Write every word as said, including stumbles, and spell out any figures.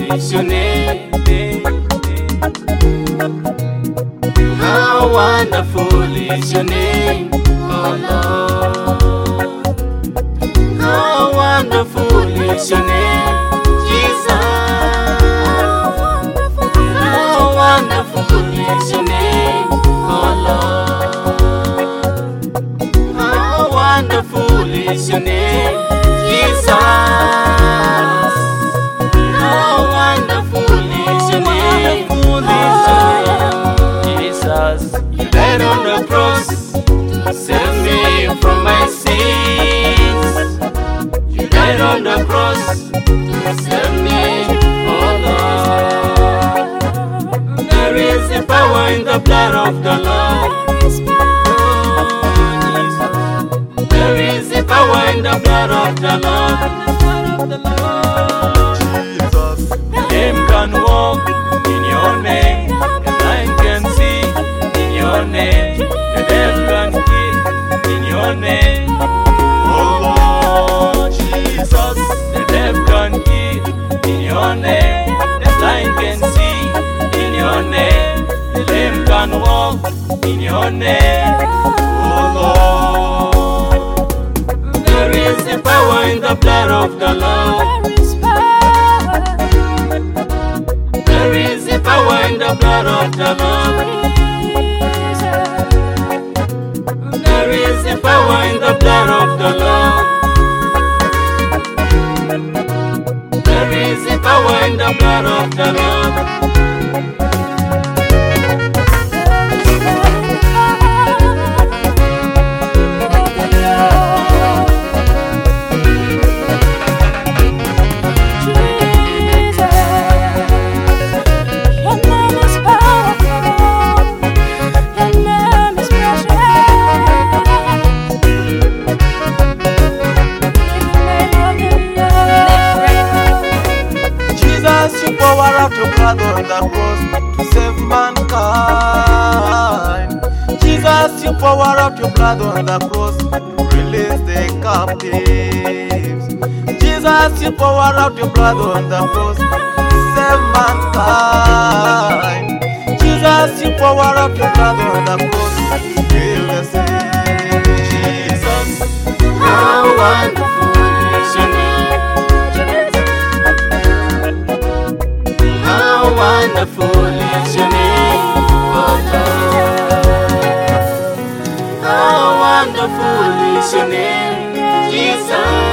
is your name. How wonderful is your name, oh Lord. How wonderful is your name, Jesus. How wonderful is your name, oh Lord. How wonderful is your name, Jesus. How wonderful is your name, Jesus. You died on the cross to save me from my sins. You died on the cross to save me, oh Lord. There is a power in the blood of the Lord. There is a power in the blood of the Lord. Jesus, The lame can walk in your name. The blind can see in your name. The deaf can hear in your name. oh Lord Jesus, The deaf can hear in your name. The blind can see in your name. The lame can walk in your name. oh Lord, There is a power in the blood of the Lord. There is a power in the blood of the Lord. There is a power in the blood of the Lord. There is a power in the blood of the Lord. Jesus, you pour out your blood on the cross to save mankind. Jesus, you pour out your blood on the cross to release the captives. Jesus, you pour out your blood on the cross to save mankind. Jesus, you pour out your blood on the cross to heal the sick. Jesus, How wonderful is your name. How wonderful is your name, oh Lord. How wonderful is your name, Jesus.